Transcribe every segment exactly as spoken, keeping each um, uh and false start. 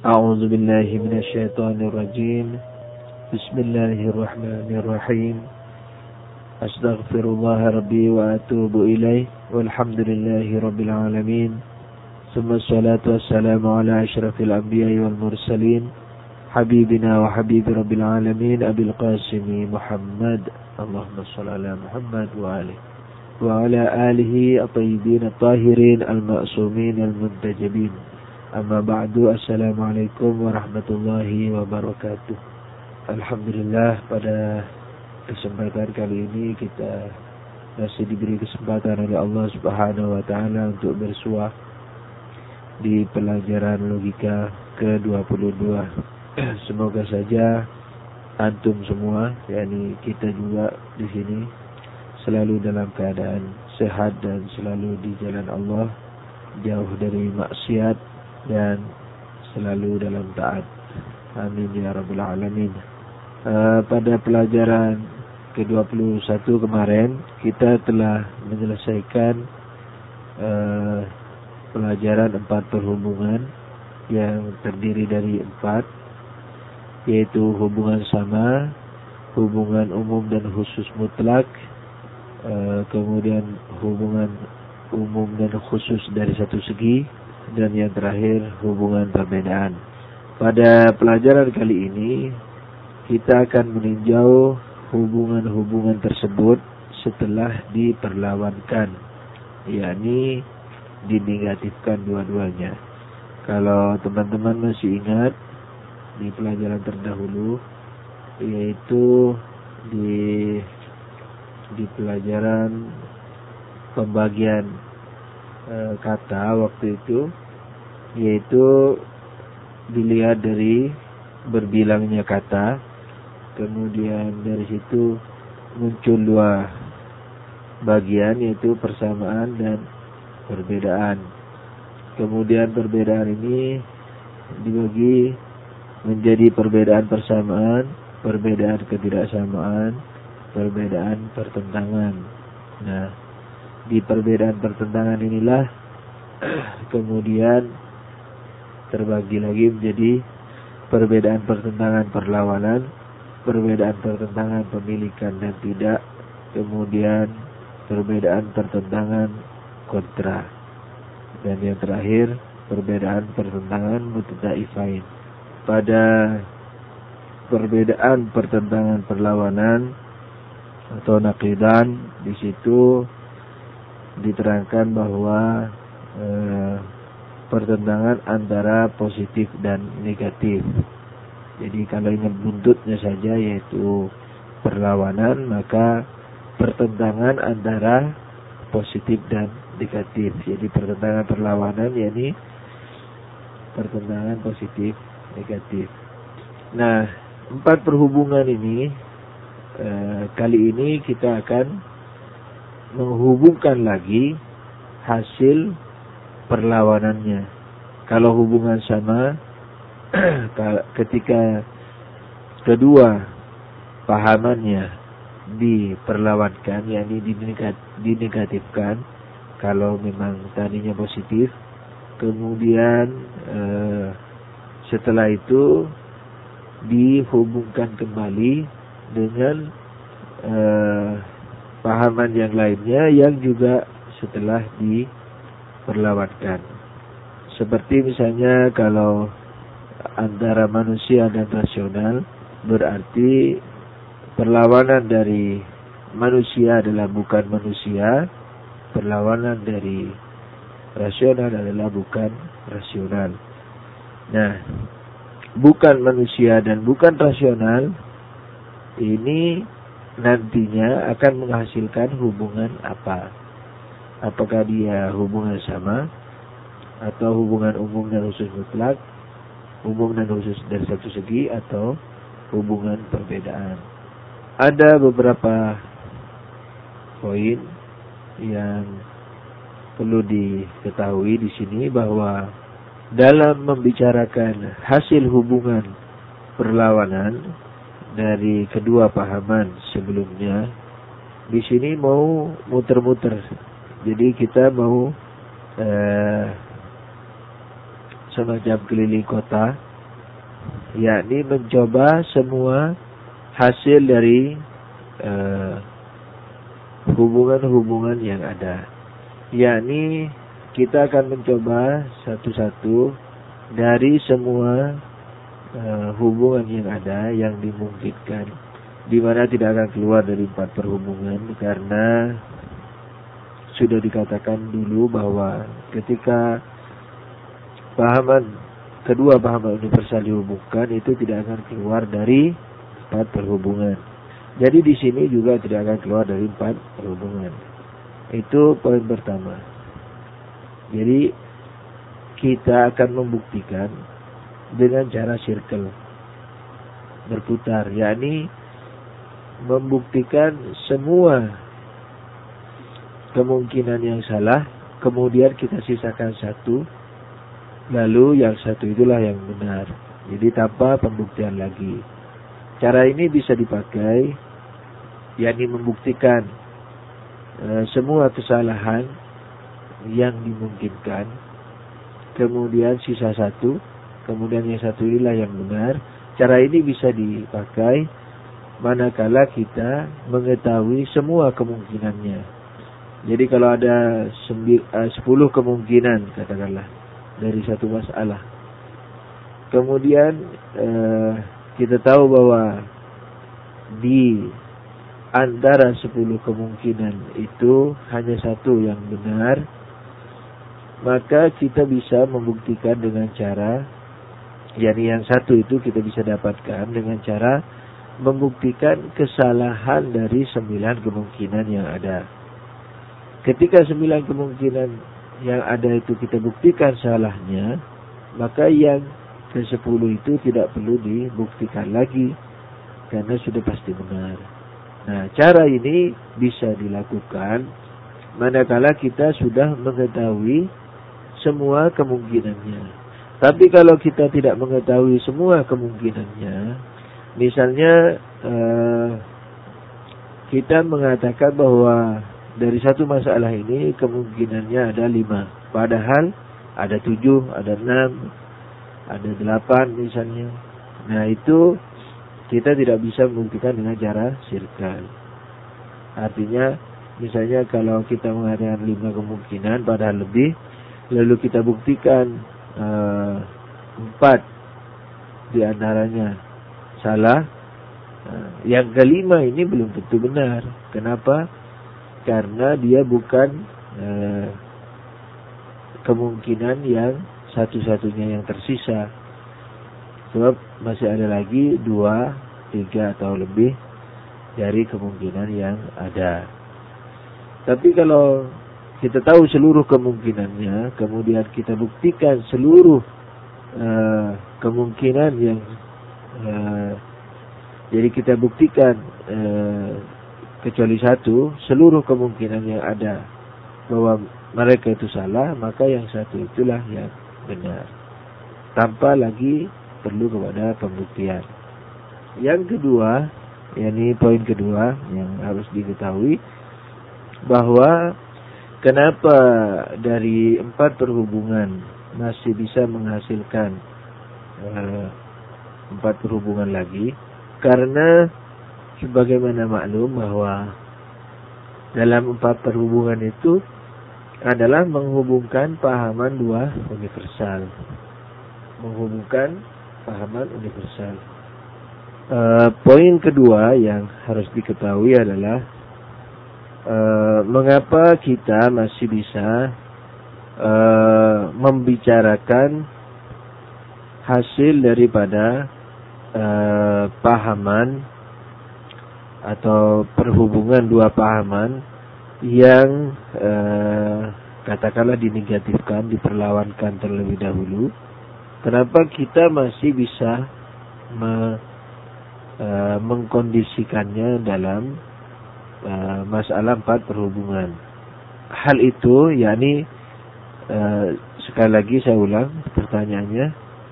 أعوذ بالله من الشيطان الرجيم. بسم الله الرحمن الرحيم. أستغفر الله ربي وأتوب إليه والحمد لله رب العالمين. ثم الصلاة والسلام على أشرف الأنبياء والمرسلين حبيبنا وحبيب رب العالمين أبي القاسم محمد. اللهم صل على محمد وآله وعلى آله الطيبين الطاهرين المأسومين المنتجبين. Amma ba'du, assalamualaikum warahmatullahi wabarakatuh. Alhamdulillah, pada kesempatan kali ini kita masih diberi kesempatan oleh Allah Subhanahu wa taala untuk bersuah di pelajaran logika ke dua puluh dua. Semoga saja antum semua, yakni kita juga di sini, selalu dalam keadaan sehat dan selalu di jalan Allah, jauh dari maksiat dan selalu dalam taat. Amin ya rabbal alamin. Uh, pada pelajaran ke dua puluh satu kemarin kita telah menyelesaikan uh, pelajaran empat perhubungan yang terdiri dari empat, yaitu hubungan sama, hubungan umum dan khusus mutlak, uh, kemudian hubungan umum dan khusus dari satu segi, dan yang terakhir hubungan perbedaan. Pada pelajaran kali ini kita akan meninjau hubungan-hubungan tersebut setelah diperlawankan, yakni dinegatifkan dua-duanya. Kalau teman-teman masih ingat di pelajaran terdahulu, yaitu di di pelajaran pembagian e, kata waktu itu, yaitu dilihat dari berbilangnya kata, kemudian dari situ muncul dua bagian, yaitu persamaan dan perbedaan. Kemudian perbedaan ini dibagi menjadi perbedaan persamaan, perbedaan ketidaksamaan, perbedaan pertentangan. Nah, di perbedaan pertentangan inilah kemudian terbagi lagi menjadi perbedaan pertentangan perlawanan, perbedaan pertentangan pemilikan dan tidak, kemudian perbedaan pertentangan kontra, dan yang terakhir perbedaan pertentangan mutadaifain. Pada perbedaan pertentangan perlawanan atau naqidan, di situ diterangkan bahwa eh, pertentangan antara positif dan negatif. Jadi kalau ingat buntutnya saja, yaitu perlawanan, maka pertentangan antara positif dan negatif. Jadi pertentangan perlawanan, yakni pertentangan positif negatif. Nah, empat perhubungan ini eh, kali ini kita akan menghubungkan lagi hasil perlawanannya. Kalau hubungan sama, ketika kedua pahamannya diperlawankan, yakni dinegatifkan, kalau memang tadinya positif, kemudian eh, setelah itu dihubungkan kembali dengan eh, pahaman yang lainnya yang juga setelah diperlawankan. Seperti misalnya kalau antara manusia dan rasional, berarti perlawanan dari manusia adalah bukan manusia, perlawanan dari rasional adalah bukan rasional. Nah, bukan manusia dan bukan rasional ini nantinya akan menghasilkan hubungan apa? Apakah dia hubungan sama, atau hubungan umum dan khusus mutlak, umum dan khusus dari satu segi, atau hubungan perbedaan. Ada beberapa poin yang perlu diketahui di sini, bahwa dalam membicarakan hasil hubungan perlawanan dari kedua pahaman sebelumnya, di sini mau muter-muter. Jadi kita mau eh, semacam keliling kota yakni mencoba semua hasil dari uh, hubungan-hubungan yang ada. Yakni kita akan mencoba satu-satu dari semua uh, hubungan yang ada yang dimungkinkan, di mana tidak akan keluar dari empat perhubungan, karena sudah dikatakan dulu bahwa ketika pahaman kedua pahaman universal dihubungkan itu tidak akan keluar dari empat perhubungan. Jadi di sini juga tidak akan keluar dari empat perhubungan. Itu poin pertama. Jadi kita akan membuktikan dengan cara circle berputar, yakni membuktikan semua kemungkinan yang salah, kemudian kita sisakan satu, lalu yang satu itulah yang benar. Jadi tanpa pembuktian lagi. Cara ini bisa dipakai, yakni membuktikan e, semua kesalahan yang dimungkinkan, kemudian sisa satu, kemudian yang satu inilah yang benar. Cara ini bisa dipakai manakala kita mengetahui semua kemungkinannya. Jadi kalau ada sepuluh kemungkinan katakanlah dari satu masalah, kemudian eh, kita tahu bahwa di antara sepuluh kemungkinan itu hanya satu yang benar, maka kita bisa membuktikan dengan cara, yakni yang satu itu kita bisa dapatkan dengan cara membuktikan kesalahan dari sembilan kemungkinan yang ada. Ketika sembilan kemungkinan yang ada itu kita buktikan salahnya, maka yang ke sepuluh itu tidak perlu dibuktikan lagi, karena sudah pasti benar. Nah, cara ini bisa dilakukan manakala kita sudah mengetahui semua kemungkinannya. Tapi kalau kita tidak mengetahui semua kemungkinannya, misalnya eh, kita mengatakan bahwa dari satu masalah ini kemungkinannya ada lima, padahal ada tujuh, ada enam, ada delapan misalnya. Nah, itu kita tidak bisa membuktikan dengan cara circle. Artinya, misalnya kalau kita mengatakan lima kemungkinan padahal lebih, lalu kita buktikan uh, empat di antaranya salah, uh, yang kelima ini belum tentu benar. Kenapa? Karena dia bukan uh, kemungkinan yang satu-satunya yang tersisa. Sebab masih ada lagi dua, tiga atau lebih dari kemungkinan yang ada. Tapi kalau kita tahu seluruh kemungkinannya, kemudian kita buktikan seluruh uh, kemungkinan yang uh, jadi kita buktikan uh, kecuali satu, seluruh kemungkinan yang ada bahwa mereka itu salah, maka yang satu itulah yang benar, tanpa lagi perlu kepada pembuktian. Yang kedua, yakni poin kedua yang harus diketahui, bahwa kenapa dari empat perhubungan masih bisa menghasilkan uh, empat perhubungan lagi? Karena sebagaimana maklum bahwa dalam empat perhubungan itu adalah menghubungkan pahaman dua universal, menghubungkan pahaman universal. Uh, poin kedua yang harus diketahui adalah Uh, mengapa kita masih bisa uh, membicarakan hasil daripada uh, pahaman atau perhubungan dua pahaman yang uh, katakanlah dinegatifkan, diperlawankan terlebih dahulu. Kenapa kita masih bisa me, uh, mengkondisikannya dalam Uh, masalah empat perhubungan? Hal itu, yakni uh, sekali lagi saya ulang pertanyaannya,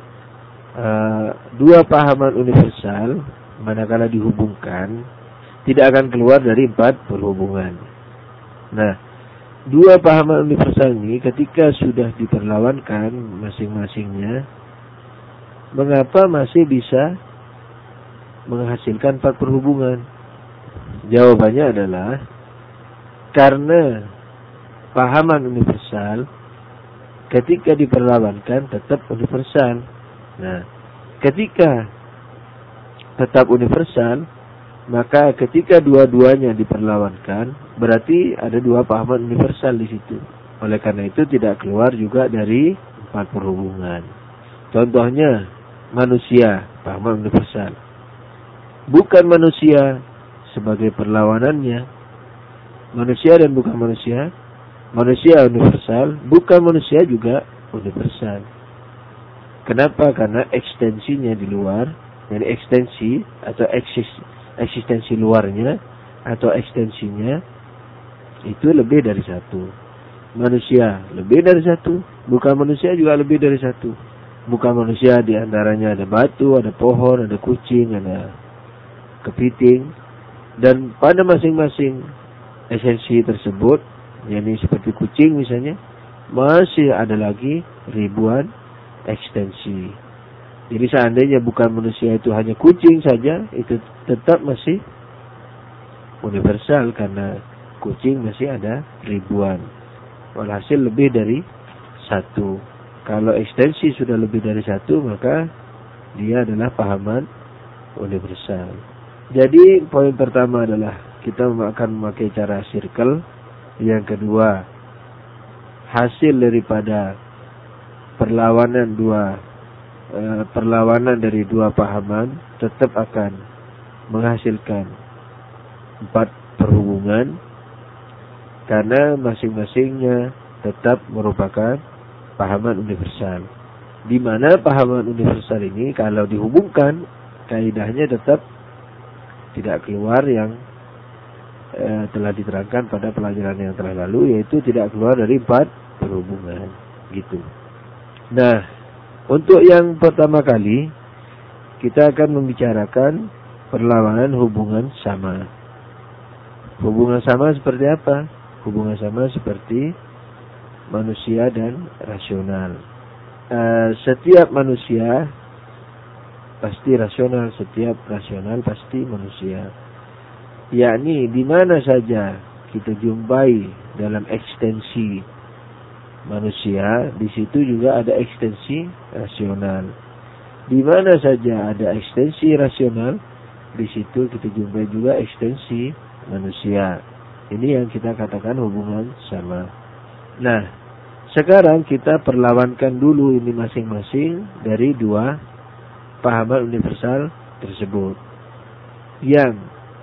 uh, dua pahaman universal manakala dihubungkan tidak akan keluar dari empat perhubungan. Nah, dua pahaman universal ini ketika sudah diperlawankan masing-masingnya, mengapa masih bisa menghasilkan empat perhubungan? Jawabannya adalah karena pahaman universal ketika diperlawankan tetap universal. Nah, ketika tetap universal, maka ketika dua-duanya diperlawankan, berarti ada dua pahaman universal di situ. Oleh karena itu tidak keluar juga dari empat perhubungan. Contohnya manusia, pahaman universal. Bukan manusia sebagai perlawanannya. Manusia dan bukan manusia. Manusia universal, bukan manusia juga universal. Kenapa? Karena ekstensinya di luar, jadi ekstensi atau eksis, eksistensi luarnya atau ekstensinya itu lebih dari satu. Manusia lebih dari satu, bukan manusia juga lebih dari satu. Bukan manusia diantaranya ada batu, ada pohon, ada kucing, ada kepiting, dan pada masing-masing esensi tersebut, yakni seperti kucing misalnya, masih ada lagi ribuan ekstensi. Jadi seandainya bukan manusia itu hanya kucing saja, itu tetap masih universal karena kucing masih ada ribuan. Walhasil lebih dari satu. Kalau ekstensi sudah lebih dari satu, maka dia adalah pahaman universal. Jadi poin pertama adalah kita akan memakai cara circle. Yang kedua, hasil daripada perlawanan dua eh, perlawanan dari dua pahaman tetap akan menghasilkan empat perhubungan karena masing-masingnya tetap merupakan pahaman universal. Di mana pahaman universal ini kalau dihubungkan, kaidahnya tetap tidak keluar yang eh, telah diterangkan pada pelajaran yang telah lalu, yaitu tidak keluar dari empat perhubungan. Gitu. Nah, untuk yang pertama kali kita akan membicarakan perlawanan hubungan sama. Hubungan sama seperti apa? Hubungan sama seperti manusia dan rasional. Uh, setiap manusia pasti rasional, setiap rasional pasti manusia. Yakni di mana saja kita jumpai dalam ekstensi manusia, di situ juga ada ekstensi rasional. Di mana saja ada ekstensi rasional, di situ kita jumpai juga ekstensi manusia. Ini yang kita katakan hubungan sama. Nah, sekarang kita perlawankan dulu ini masing-masing dari dua pahaman universal tersebut. Yang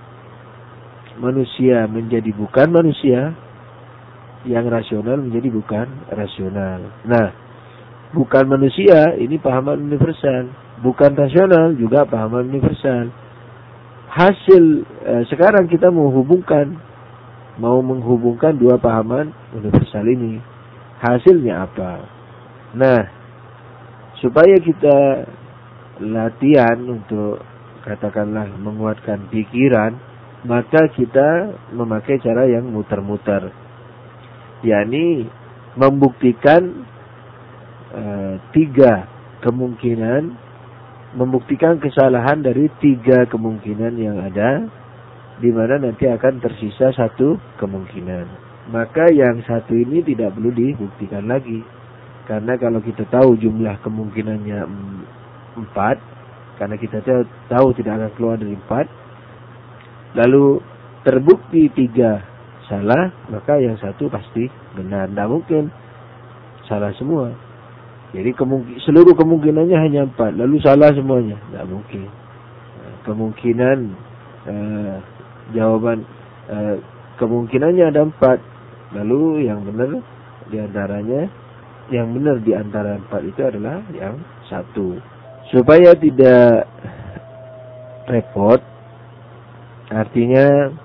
manusia menjadi bukan manusia, yang rasional menjadi bukan rasional. Nah, bukan manusia ini pahaman universal, bukan rasional juga pahaman universal. Hasil eh, sekarang kita mau hubungkan, mau menghubungkan dua pahaman universal ini. Hasilnya apa? Nah, supaya kita latihan untuk katakanlah menguatkan pikiran, maka kita memakai cara yang muter-muter, yakni membuktikan uh, tiga kemungkinan, membuktikan kesalahan dari tiga kemungkinan yang ada, di mana nanti akan tersisa satu kemungkinan. Maka yang satu ini tidak perlu dibuktikan lagi, karena kalau kita tahu jumlah kemungkinannya empat, karena kita tahu tidak akan keluar dari empat, lalu terbukti tiga salah, maka yang satu pasti benar. Tidak mungkin salah semua. Jadi kemungkin, seluruh kemungkinannya hanya empat, lalu salah semuanya. Tidak mungkin. Kemungkinan eh, jawaban eh, kemungkinannya ada empat, lalu yang benar diantaranya, yang benar di antara empat itu adalah yang satu. Supaya tidak repot, artinya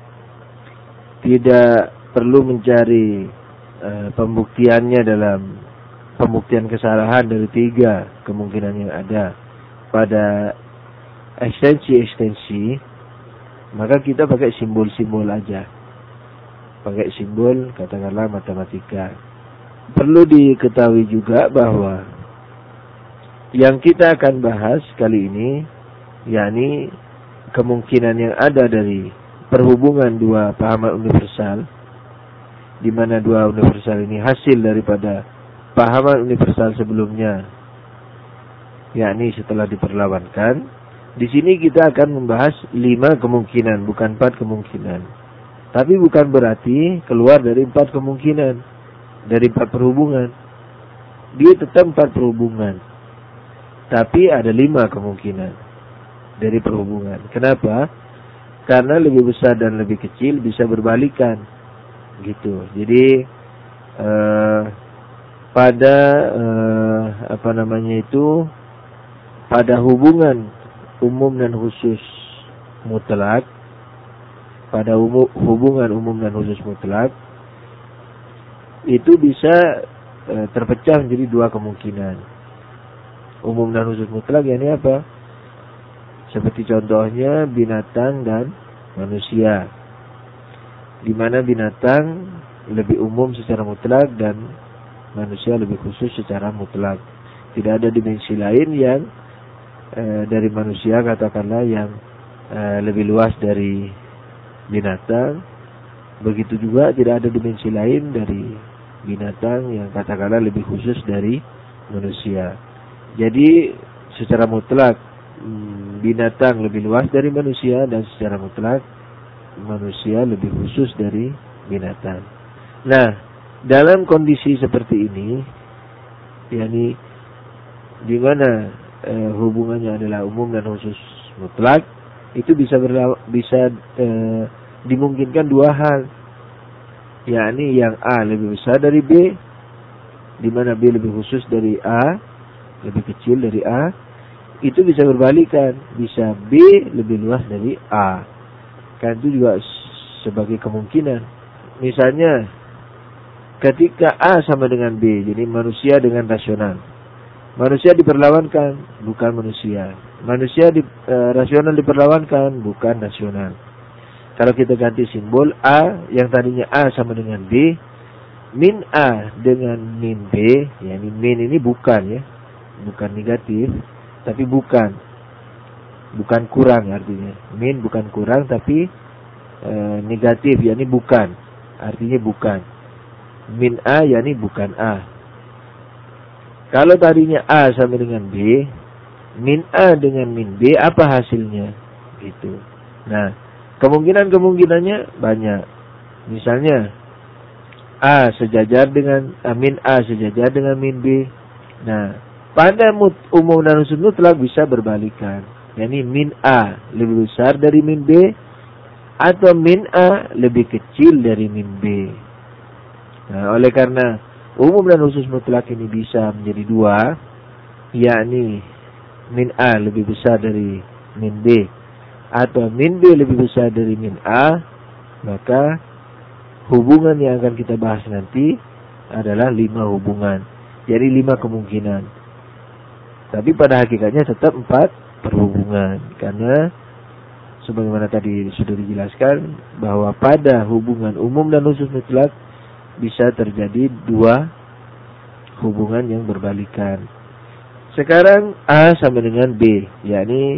tidak perlu mencari uh, pembuktiannya dalam pembuktian kesalahan dari tiga kemungkinan yang ada pada ekstensi-ekstensi, maka kita pakai simbol-simbol aja. Pakai simbol, katakanlah matematika. Perlu diketahui juga bahwa Yang kita akan bahas kali ini, yakni kemungkinan yang ada dari perhubungan dua pahaman universal, di mana dua universal ini hasil daripada pahaman universal sebelumnya, yakni setelah diperlawankan. Di sini kita akan membahas lima kemungkinan, bukan empat kemungkinan. Tapi bukan berarti keluar dari empat kemungkinan, dari empat perhubungan. Dia tetap empat perhubungan, tapi ada lima kemungkinan dari perhubungan. Kenapa? Karena lebih besar dan lebih kecil bisa berbalikan, gitu. Jadi eh, pada eh, apa namanya itu, pada hubungan umum dan khusus mutlak, pada umum, hubungan umum dan khusus mutlak itu bisa e, terpecah menjadi dua kemungkinan. Umum dan khusus mutlak yakni apa? Seperti contohnya binatang dan manusia, di mana binatang lebih umum secara mutlak dan manusia lebih khusus secara mutlak. Tidak ada dimensi lain yang E, dari manusia katakanlah yang e, lebih luas dari binatang. Begitu juga tidak ada dimensi lain dari binatang yang katakanlah lebih khusus dari manusia. Jadi secara mutlak binatang lebih luas dari manusia, dan secara mutlak manusia lebih khusus dari binatang. Nah, dalam kondisi seperti ini, yakni di mana Eh, hubungannya adalah umum dan khusus mutlak, itu bisa berlaw- bisa eh, dimungkinkan dua hal, yakni yang A lebih besar dari B, di mana B lebih khusus dari A, lebih kecil dari A. Itu bisa berbalikan, bisa B lebih luas dari A. Kan itu juga sebagai kemungkinan. Misalnya ketika A sama dengan B, jadi manusia dengan rasional. Manusia diperlawankan, bukan manusia. Manusia di, e, rasional diperlawankan, bukan rasional. Kalau kita ganti simbol, A yang tadinya A sama dengan B, min A dengan min B, yakni min ini bukan ya, bukan negatif, tapi bukan, bukan kurang artinya. Min bukan kurang, tapi e, negatif, yakni bukan, artinya bukan. Min A yakni bukan A. Kalau tadinya A sama dengan B, min A dengan min B, apa hasilnya? Gitu. Nah, kemungkinan-kemungkinannya banyak. Misalnya, A sejajar dengan, ah, min A sejajar dengan min B. Nah, pada mut, umum dan khusus mutlak bisa berbalikan. Yani min A lebih besar dari min B, atau min A lebih kecil dari min B. Nah, oleh karena umum dan khusus mutlak ini bisa menjadi dua, yakni min A lebih besar dari min B, atau min B lebih besar dari min A, maka hubungan yang akan kita bahas nanti adalah lima hubungan. Jadi lima kemungkinan. Tapi pada hakikatnya tetap empat perhubungan. Karena sebagaimana tadi sudah dijelaskan, bahwa pada hubungan umum dan khusus mutlak bisa terjadi dua hubungan yang berbalikan. Sekarang A sama dengan B, yakni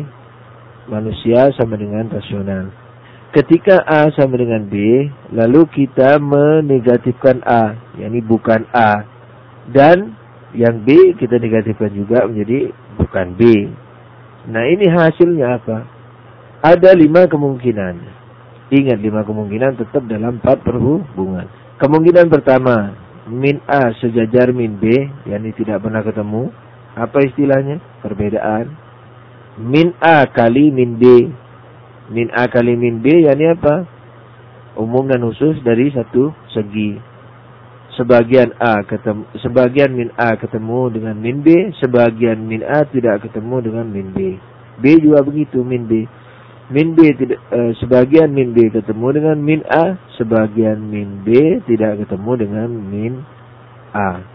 manusia sama dengan rasional. Ketika A sama dengan B, lalu kita menegatifkan A, yakni bukan A, dan yang B kita negatifkan juga menjadi bukan B. Nah, ini hasilnya apa? Ada lima kemungkinan. Ingat, lima kemungkinan tetap dalam empat perhubungan. Kemungkinan pertama, min A sejajar min B, yakni tidak pernah ketemu. Apa istilahnya? Perbedaan. Min A kali min B. Min A kali min B, yakni apa? Umum dan khusus dari satu segi. Sebagian A ketemu, sebagian min A ketemu dengan min B, sebagian min A tidak ketemu dengan min B. B juga begitu, min B. Min B tidak, eh, sebagian min B ketemu dengan min A, sebagian min B tidak ketemu dengan min A.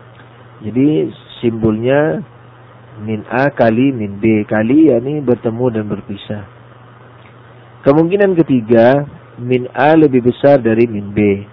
Jadi simbolnya min A kali min B, kali yakni bertemu dan berpisah. Kemungkinan ketiga, min A lebih besar dari min B.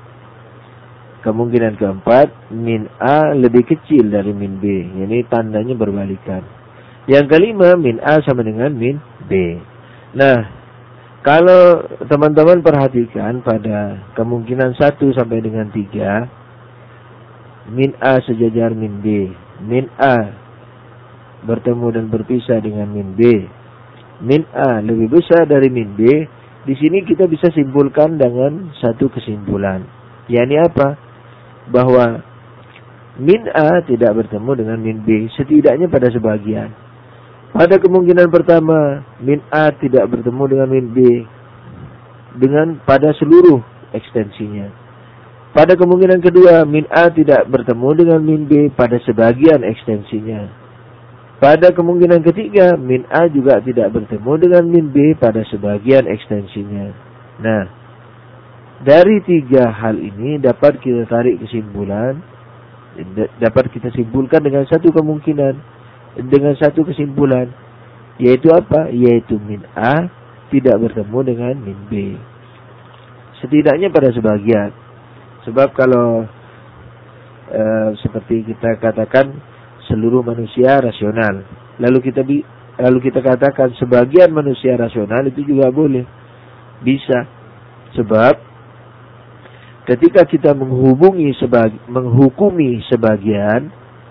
Kemungkinan keempat, min A lebih kecil dari min B. Ini tandanya berbalikan. Yang kelima, min A sama dengan min B. Nah, kalau teman-teman perhatikan pada kemungkinan satu sampai dengan tiga, min A sejajar min B, min A bertemu dan berpisah dengan min B, min A lebih besar dari min B. Di sini kita bisa simpulkan dengan satu kesimpulan. yakni apa? Bahwa min A tidak bertemu dengan min B, setidaknya pada sebagian. Pada kemungkinan pertama, min A tidak bertemu dengan min B dengan pada seluruh ekstensinya. Pada kemungkinan kedua, min A tidak bertemu dengan min B pada sebagian ekstensinya. Pada kemungkinan ketiga, min A juga tidak bertemu dengan min B pada sebagian ekstensinya. Nah, dari tiga hal ini dapat kita tarik kesimpulan, dapat kita simpulkan dengan satu kemungkinan, dengan satu kesimpulan, yaitu apa? Yaitu min A tidak bertemu dengan min B. Setidaknya pada sebagian. Sebab kalau e, seperti kita katakan seluruh manusia rasional, lalu kita bi, lalu kita katakan sebagian manusia rasional, itu juga boleh, bisa. Sebab ketika kita menghubungi sebagi, menghukumi sebagian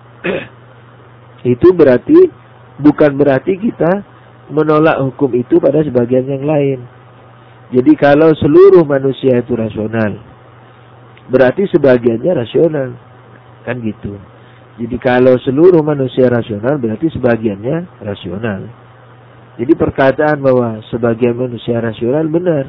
itu berarti bukan berarti kita menolak hukum itu pada sebagian yang lain. Jadi kalau seluruh manusia itu rasional, berarti sebagiannya rasional, kan gitu. Jadi kalau seluruh manusia rasional, berarti sebagiannya rasional. Jadi perkataan bahwa sebagian manusia rasional benar.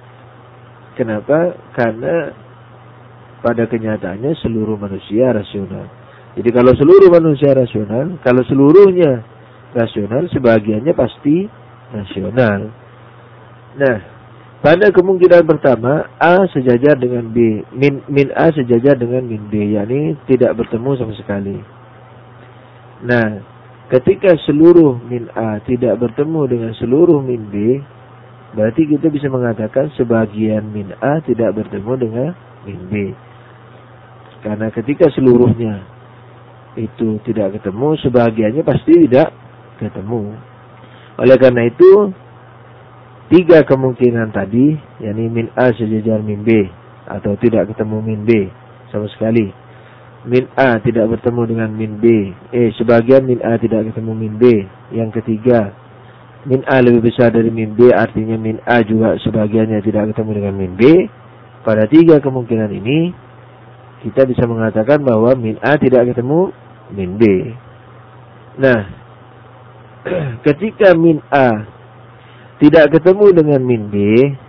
Kenapa? Karena pada kenyataannya seluruh manusia rasional. Jadi kalau seluruh manusia rasional, kalau seluruhnya rasional, sebagiannya pasti rasional. Nah, pada kemungkinan pertama, A sejajar dengan B, min, min A sejajar dengan min B, yakni tidak bertemu sama sekali. Nah, ketika seluruh min A tidak bertemu dengan seluruh min B, berarti kita bisa mengatakan sebagian min A tidak bertemu dengan min B. Karena ketika seluruhnya itu tidak ketemu, sebagiannya pasti tidak ketemu. Oleh karena itu, tiga kemungkinan tadi, yakni min A sejajar min B, atau tidak ketemu min B sama sekali. Min A tidak bertemu dengan min B, eh sebagian min A tidak ketemu min B. Yang ketiga, min A lebih besar dari min B, artinya min A juga sebagiannya tidak ketemu dengan min B. Pada tiga kemungkinan ini, kita bisa mengatakan bahwa min A tidak ketemu min B. Nah, ketika min A tidak ketemu dengan min B,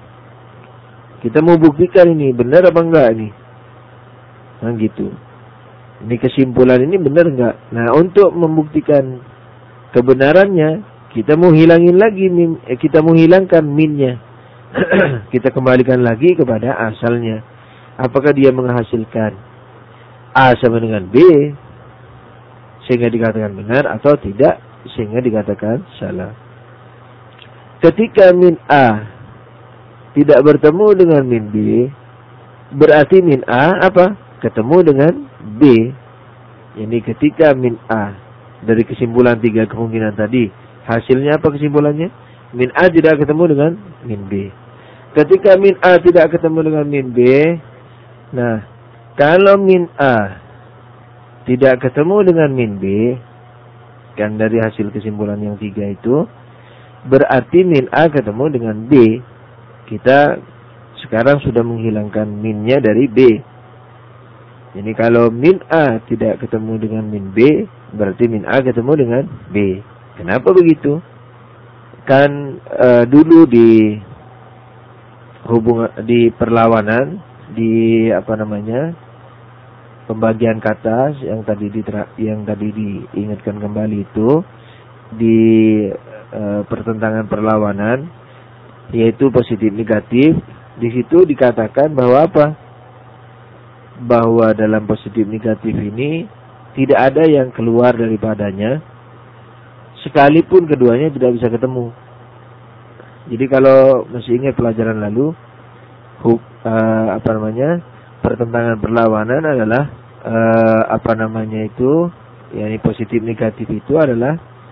kita mau buktikan ini benar apa enggak ini. Nah gitu. Ini kesimpulan ini benar enggak. Nah, untuk membuktikan kebenarannya, kita mau hilangin lagi min, eh, kita mau hilangkan minnya. Kita kembalikan lagi kepada asalnya. Apakah dia menghasilkan A sama dengan B sehingga dikatakan benar, atau tidak sehingga dikatakan salah. Ketika min A tidak bertemu dengan min B, berarti min A apa? Ketemu dengan B. Ini ketika min A, dari kesimpulan tiga kemungkinan tadi, hasilnya apa kesimpulannya? Min A tidak ketemu dengan min B. Ketika min A tidak ketemu dengan min B, nah, kalau min A tidak ketemu dengan min B, kan dari hasil kesimpulan yang tiga itu, berarti min A ketemu dengan B. Kita sekarang sudah menghilangkan minnya dari B. Jadi kalau min A tidak ketemu dengan min B, berarti min A ketemu dengan B. Kenapa begitu? Kan e, dulu di hubungan, di perlawanan, di apa namanya, pembagian kata yang tadi ditra, yang tadi diingatkan kembali itu, di e, pertentangan perlawanan, yaitu positif negatif. Di situ dikatakan bahwa apa? Bahwa dalam positif negatif ini tidak ada yang keluar daripadanya, sekalipun keduanya tidak bisa ketemu. Jadi kalau masih ingat pelajaran lalu, huk, uh, apa namanya, pertentangan perlawanan adalah uh, apa namanya itu, yakni positif negatif itu adalah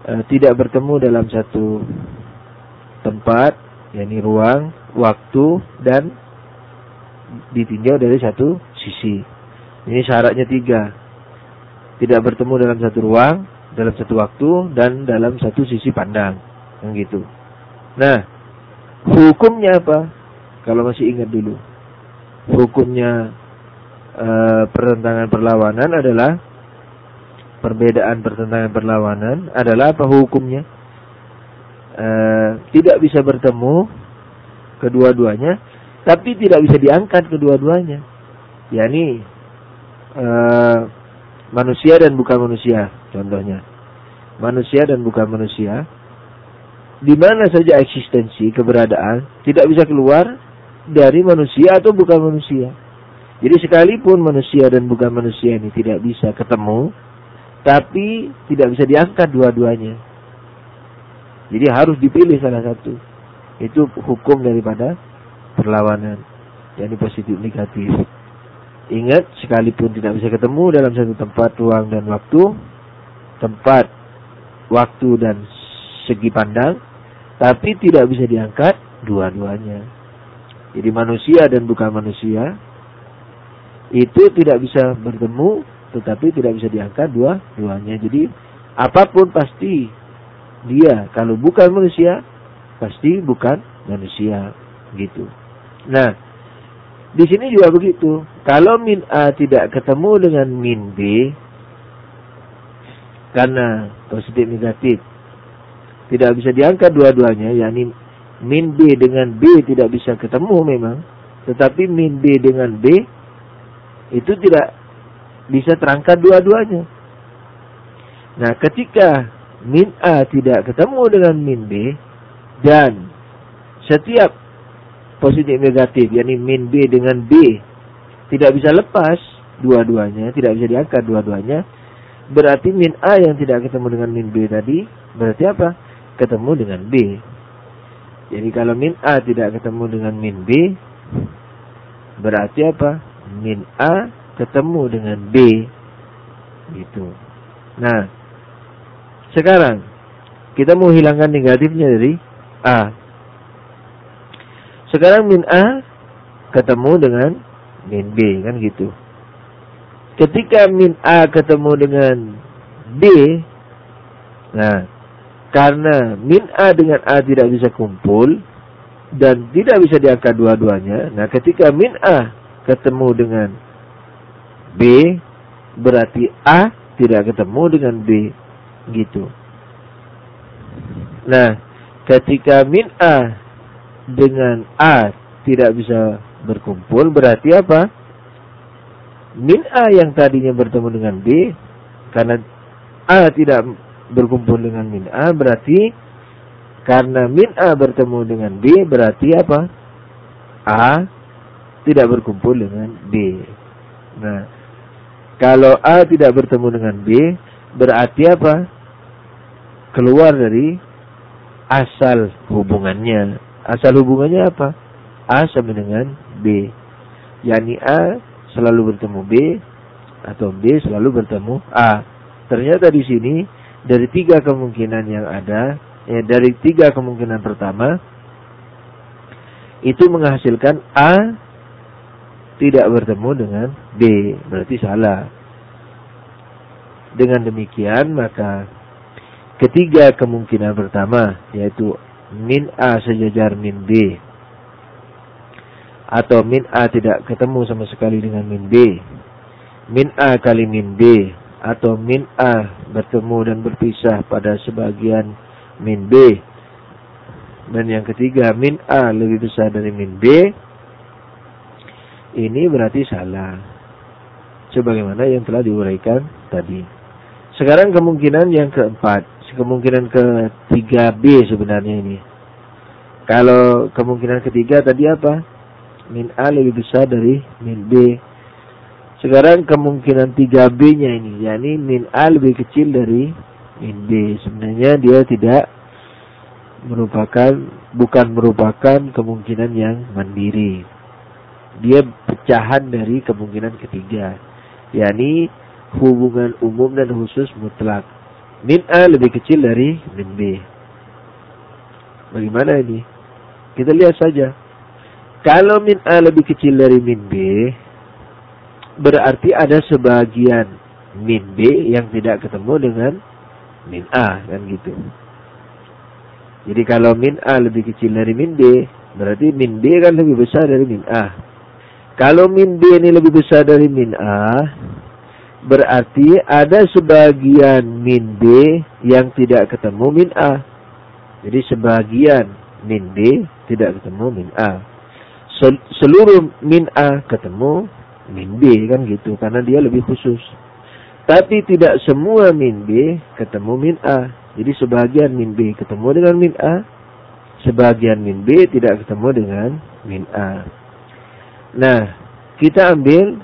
e, tidak bertemu dalam satu tempat, yakni ruang, waktu, dan ditinjau dari satu sisi. Ini syaratnya tiga. Tidak bertemu dalam satu ruang, dalam satu waktu, dan dalam satu sisi pandang. Yang gitu. Nah, hukumnya apa? Kalau masih ingat dulu. Hukumnya e, pertentangan perlawanan adalah perbedaan pertentangan perlawanan adalah apa hukumnya? E, tidak bisa bertemu kedua-duanya, tapi tidak bisa diangkat kedua-duanya. yakni e, manusia dan bukan manusia, contohnya. Manusia dan bukan manusia, di mana saja eksistensi, keberadaan, tidak bisa keluar dari manusia atau bukan manusia. Jadi sekalipun manusia dan bukan manusia ini tidak bisa ketemu, tapi tidak bisa diangkat dua-duanya. Jadi harus dipilih salah satu. Itu hukum daripada perlawanan, yakni positif negatif. Ingat, sekalipun tidak bisa ketemu dalam satu tempat, ruang dan waktu, tempat, waktu dan segi pandang, tapi tidak bisa diangkat dua-duanya. Jadi manusia dan bukan manusia itu tidak bisa bertemu, tetapi tidak bisa diangkat dua-duanya. Jadi apapun pasti dia, kalau bukan manusia pasti bukan manusia, gitu. Nah, di sini juga begitu. Kalau min A tidak ketemu dengan min B karena positif negatif, tidak bisa diangkat dua-duanya, yakni min B dengan B tidak bisa ketemu memang, tetapi min B dengan B itu tidak bisa terangkat dua-duanya. Nah, ketika min A tidak ketemu dengan min B dan setiap positif negatif, yakni min B dengan B tidak bisa lepas dua-duanya, tidak bisa diangkat dua-duanya, berarti min A yang tidak ketemu dengan min B tadi berarti apa? Ketemu dengan B. Jadi kalau min A tidak ketemu dengan min B, berarti apa? Min A ketemu dengan B. Gitu. Nah, sekarang kita mau hilangkan negatifnya dari A. Sekarang min A ketemu dengan min B, kan gitu. Ketika min A ketemu dengan B, nah, karena min A dengan A tidak bisa kumpul dan tidak bisa diangkat dua-duanya, nah ketika min A ketemu dengan B, berarti A tidak ketemu dengan B, gitu. Nah, ketika min A dengan A tidak bisa berkumpul, berarti apa? Min A yang tadinya bertemu dengan B, karena A tidak berkumpul dengan min A, berarti karena min A bertemu dengan B, berarti apa? A tidak berkumpul dengan B. Nah, kalau A tidak bertemu dengan B, berarti apa? Keluar dari asal hubungannya. Asal hubungannya apa? A sama dengan B. yakni A selalu bertemu B atau B selalu bertemu A. Ternyata di sini dari tiga kemungkinan yang ada, eh, dari tiga kemungkinan pertama itu menghasilkan A tidak bertemu dengan B, berarti salah. Dengan demikian maka ketiga kemungkinan pertama, yaitu min A sejajar min B, atau min A tidak ketemu sama sekali dengan min B, min A kali min B, atau min A bertemu dan berpisah pada sebagian min B, dan yang ketiga min A lebih besar dari min B, ini berarti salah, sebagaimana yang telah diuraikan tadi. Sekarang kemungkinan yang keempat, kemungkinan ketiga B sebenarnya ini. Kalau kemungkinan ketiga tadi apa? Min A lebih besar dari min B. Sekarang kemungkinan tiga B-nya ini, yakni min A lebih kecil dari min B. Sebenarnya dia tidak merupakan, bukan merupakan kemungkinan yang mandiri. Dia pecahan dari kemungkinan ketiga, yakni hubungan umum dan khusus mutlak. min A lebih kecil dari min B. Bagaimana ini? Kita lihat saja. Kalau min A lebih kecil dari min B, berarti ada sebagian min B yang tidak ketemu dengan min A, kan gitu. Jadi kalau min A lebih kecil dari min B, berarti min B kan lebih besar dari min A. Kalau min B ini lebih besar dari min A, berarti ada sebagian min B yang tidak ketemu min A. Jadi sebagian min B tidak ketemu min A. Seluruh min A ketemu min B, kan gitu, karena dia lebih khusus. Tapi tidak semua min B ketemu min A. Jadi sebagian min B ketemu dengan min A, sebagian min B tidak ketemu dengan min A. Nah, kita ambil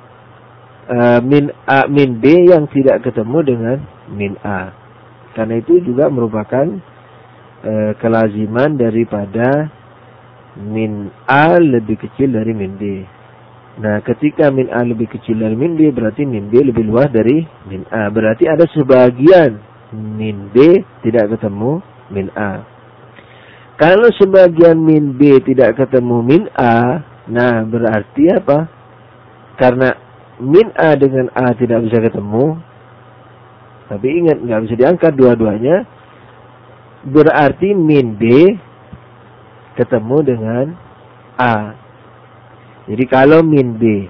uh, min A, min B yang tidak ketemu dengan min A. Karena itu juga merupakan uh, kelaziman daripada min A lebih kecil dari min B. Nah, ketika min A lebih kecil dari min B, berarti min B lebih luas dari min A. Berarti ada sebagian min B tidak ketemu min A. Kalau sebagian min B tidak ketemu min A, nah berarti apa? Karena min A dengan A tidak bisa ketemu, tapi ingat nggak bisa diangkat dua-duanya, berarti min B ketemu dengan A. Jadi kalau min B,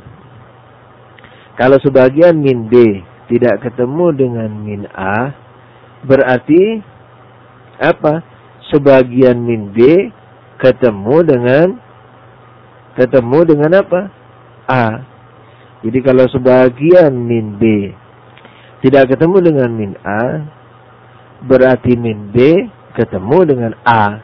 kalau sebagian min B tidak ketemu dengan min A, berarti apa? Sebagian min B ketemu dengan ketemu dengan apa? A. Jadi kalau sebagian min B tidak ketemu dengan min A, berarti min B ketemu dengan A.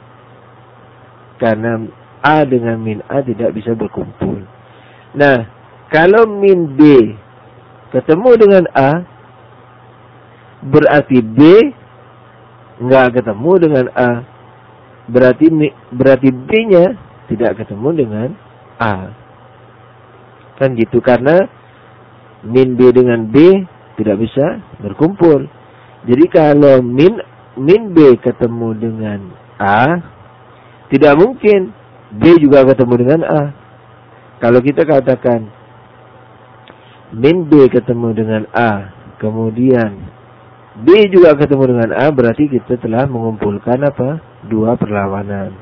Karena A dengan min A tidak bisa berkumpul. Nah, kalau min B ketemu dengan A, berarti B nggak ketemu dengan A. Berarti berarti B-nya tidak ketemu dengan A. Kan gitu, karena min B dengan B tidak bisa berkumpul. Jadi kalau min min B ketemu dengan A, tidak mungkin B juga ketemu dengan A. Kalau kita katakan min B ketemu dengan A, kemudian B juga ketemu dengan A, berarti kita telah mengumpulkan apa? Dua perlawanan.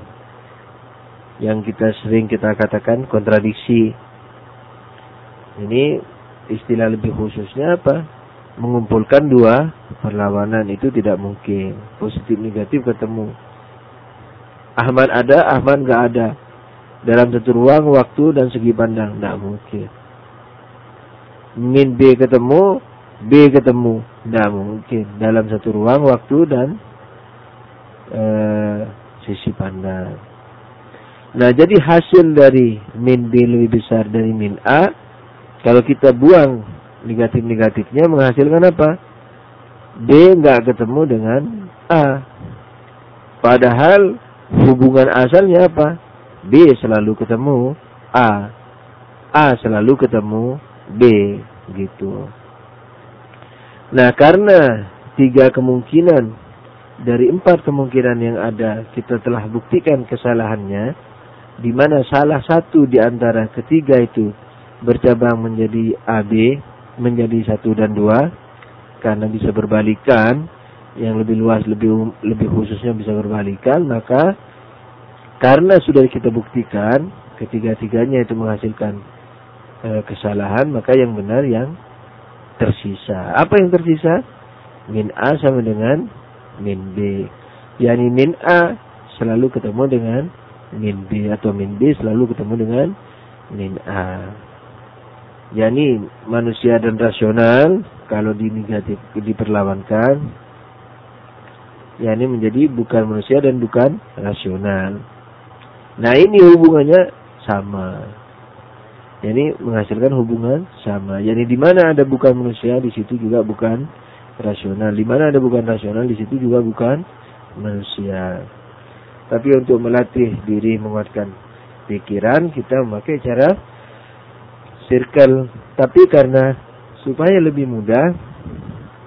Yang kita sering kita katakan kontradiksi. Ini istilah lebih khususnya apa? Mengumpulkan dua perlawanan itu tidak mungkin. Positif negatif ketemu. Ahmad ada, Ahmad nggak ada. Dalam satu ruang, waktu, dan segi pandang. Tidak mungkin. Min B ketemu, B ketemu. Tidak mungkin. Dalam satu ruang, waktu, dan uh, sisi pandang. Nah, jadi hasil dari min B lebih besar dari min A, kalau kita buang negatif-negatifnya, menghasilkan apa? B nggak ketemu dengan A. Padahal hubungan asalnya apa? B selalu ketemu A. A selalu ketemu B. Gitu. Nah, karena tiga kemungkinan dari empat kemungkinan yang ada, kita telah buktikan kesalahannya, di mana salah satu di antara ketiga itu bercabang menjadi A B, menjadi satu dan dua, karena bisa berbalikan, yang lebih luas, lebih lebih khususnya bisa berbalikan, maka karena sudah kita buktikan ketiga-tiganya itu menghasilkan e, kesalahan, maka yang benar yang tersisa. Apa yang tersisa? Min A sama dengan min B. Yani min A selalu ketemu dengan min B, atau min B selalu ketemu dengan min A. Yani manusia dan rasional kalau di negatif diperlawankan, yani menjadi bukan manusia dan bukan rasional. Nah, ini hubungannya sama. Yani menghasilkan hubungan sama. Yani di mana ada bukan manusia, di situ juga bukan rasional. Di mana ada bukan rasional, di situ juga bukan manusia. Tapi untuk melatih diri menguatkan pikiran, kita memakai cara circle. Tapi karena supaya lebih mudah,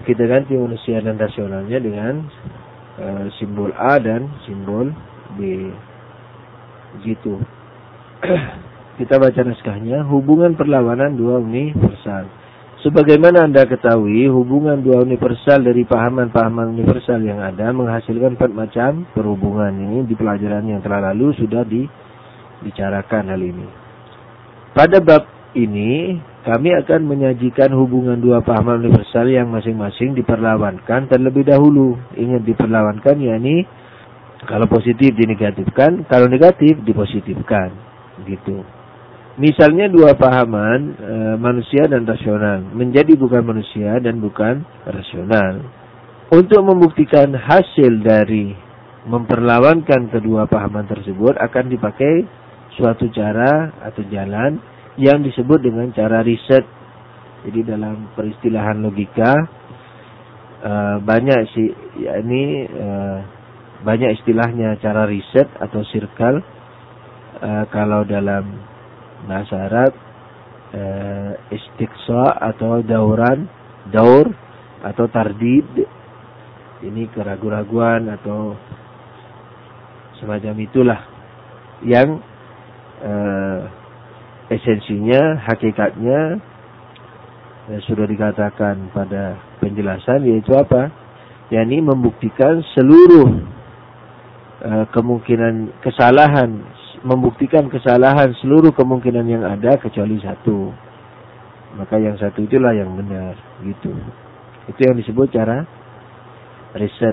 kita ganti manusia dan rasionalnya dengan uh, simbol A dan simbol B. Gitu. Kita baca naskahnya. Hubungan perlawanan dua universal. Sebagaimana Anda ketahui, hubungan dua universal dari pahaman-pahaman universal yang ada menghasilkan empat macam perhubungan. Ini di pelajaran yang telah lalu sudah dibicarakan hal ini. Pada bab ini, kami akan menyajikan hubungan dua pahaman universal yang masing-masing diperlawankan terlebih dahulu. Ingat, diperlawankan, yakni kalau positif dinegatifkan, kalau negatif dipositifkan. Gitu. Misalnya dua pahaman e, manusia dan rasional menjadi bukan manusia dan bukan rasional. Untuk membuktikan hasil dari memperlawankan kedua pahaman tersebut akan dipakai suatu cara atau jalan yang disebut dengan cara riset. Jadi dalam peristilahan logika e, banyak sih, yakni e, banyak istilahnya cara riset atau circle. E, kalau dalam bahasa Arab eh, istiqsa atau dauran, daur atau tardid. Ini keraguan-raguan atau semacam itulah yang eh, esensinya, hakikatnya eh, sudah dikatakan pada penjelasan, yaitu apa? yakni membuktikan seluruh eh, kemungkinan kesalahan, membuktikan kesalahan seluruh kemungkinan yang ada kecuali satu. Maka yang satu itulah yang benar, gitu. Itu yang disebut cara riset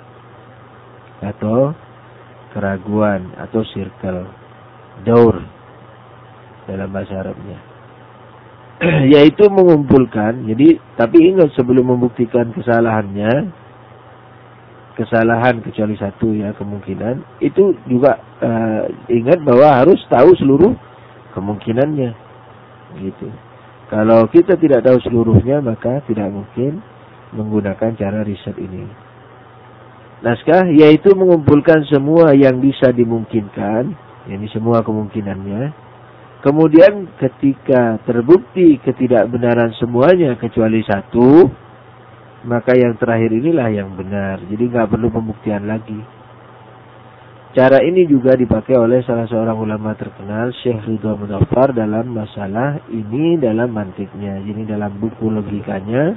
atau keraguan atau circle, daur dalam bahasa Arabnya. Yaitu mengumpulkan. Jadi, tapi ingat sebelum membuktikan kesalahannya, kesalahan kecuali satu ya kemungkinan, itu juga uh, ingat bahwa harus tahu seluruh kemungkinannya, gitu. Kalau kita tidak tahu seluruhnya, maka tidak mungkin menggunakan cara riset ini. Naskah yaitu mengumpulkan semua yang bisa dimungkinkan, ini semua kemungkinannya. Kemudian ketika terbukti ketidakbenaran semuanya kecuali satu, maka yang terakhir inilah yang benar. Jadi nggak perlu pembuktian lagi. Cara ini juga dipakai oleh salah seorang ulama terkenal, Syekh Ridho Muzaffar, dalam masalah ini dalam mantiknya. Jadi dalam buku logikanya,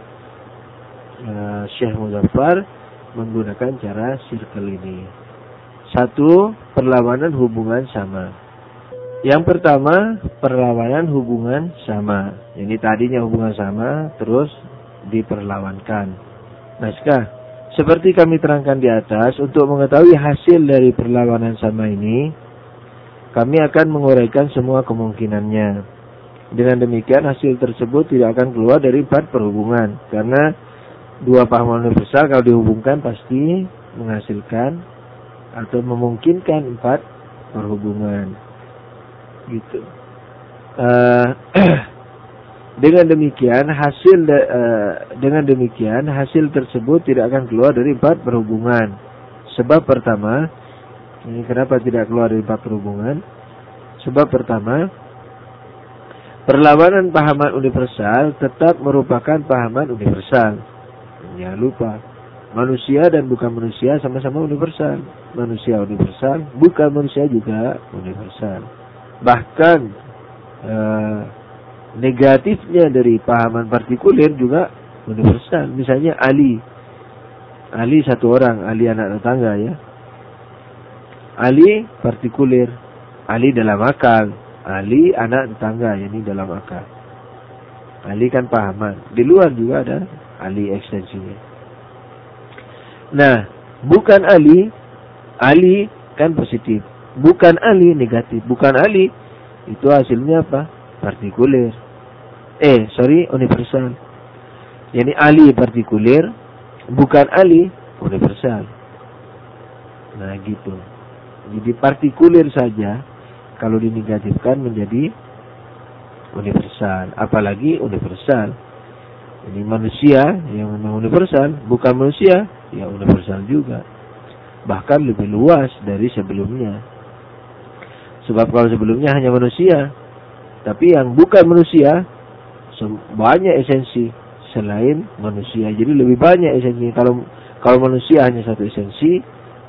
uh, Syekh Muzaffar menggunakan cara circle ini. Satu, perlawanan hubungan sama. Yang pertama, perlawanan hubungan sama. Ini tadinya hubungan sama, terus diperlawankan. Naskah, seperti kami terangkan di atas, untuk mengetahui hasil dari perlawanan sama ini, kami akan menguraikan semua kemungkinannya. Dengan demikian, hasil tersebut tidak akan keluar dari empat perhubungan, karena dua pahaman universal kalau dihubungkan pasti menghasilkan atau memungkinkan empat perhubungan. Gitu. Uh, Dengan demikian hasil uh, dengan demikian hasil tersebut tidak akan keluar dari empat perhubungan. Sebab pertama, ini kenapa tidak keluar dari empat perhubungan? Sebab pertama, perlawanan pahaman universal tetap merupakan pahaman universal. Jangan lupa, manusia dan bukan manusia sama-sama universal. Manusia universal, bukan manusia juga universal. Bahkan uh, negatifnya dari pahaman partikuler juga universal. Misalnya Ali. Ali satu orang, Ali anak tetangga ya. Ali partikuler, Ali dalam akal, Ali anak tetangga, yakni dalam akal. Ali kan pahaman. Di luar juga ada Ali ekstensinya. Nah, bukan Ali, Ali kan positif. Bukan Ali negatif. Bukan Ali, itu hasilnya apa? Partikuler. Eh, sorry, universal. Yani Ali partikuler, bukan Ali universal. Nah, gitu. Jadi partikuler saja kalau dinegatifkan menjadi universal, apalagi universal. Ini manusia yang memang universal, bukan manusia ya universal juga. Bahkan lebih luas dari sebelumnya. Sebab kalau sebelumnya hanya manusia, tapi yang bukan manusia banyak esensi, selain manusia. Jadi lebih banyak esensi. Kalau kalau manusia hanya satu esensi,